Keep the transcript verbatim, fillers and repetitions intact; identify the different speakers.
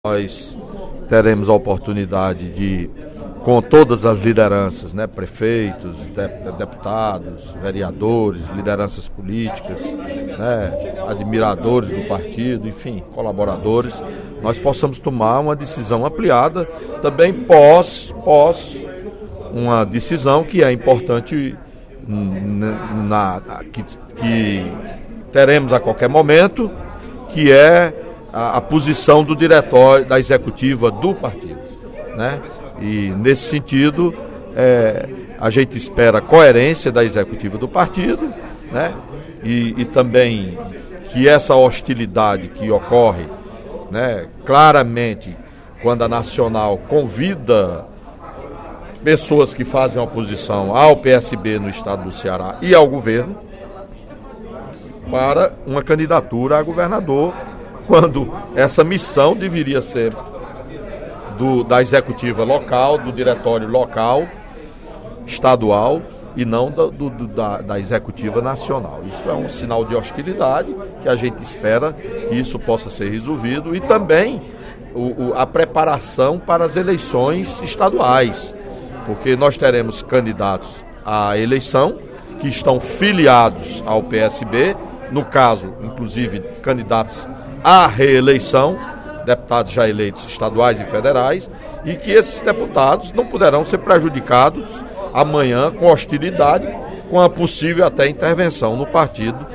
Speaker 1: Nós teremos a oportunidade de, com todas as lideranças, né, prefeitos, de, deputados, vereadores, lideranças políticas, né, admiradores do partido, enfim, colaboradores, nós possamos tomar uma decisão ampliada, também pós, pós uma decisão que é importante, na, na, que, que teremos a qualquer momento, que é A, a posição do diretório, da executiva do partido, né? E nesse sentido, é, a gente espera coerência da executiva do partido, né? E, e também que essa hostilidade que ocorre, né, claramente quando a Nacional convida pessoas que fazem oposição ao P S B no estado do Ceará e ao governo para uma candidatura a governador, quando essa missão deveria ser do, da executiva local, do diretório local, estadual, e não do, do, da, da executiva nacional. Isso é um sinal de hostilidade que a gente espera que isso possa ser resolvido, e também o, o, a preparação para as eleições estaduais, porque nós teremos candidatos à eleição que estão filiados ao P S B, no caso, inclusive, candidatos à reeleição, deputados já eleitos estaduais e federais, e que esses deputados não poderão ser prejudicados amanhã com hostilidade, com a possível até intervenção no partido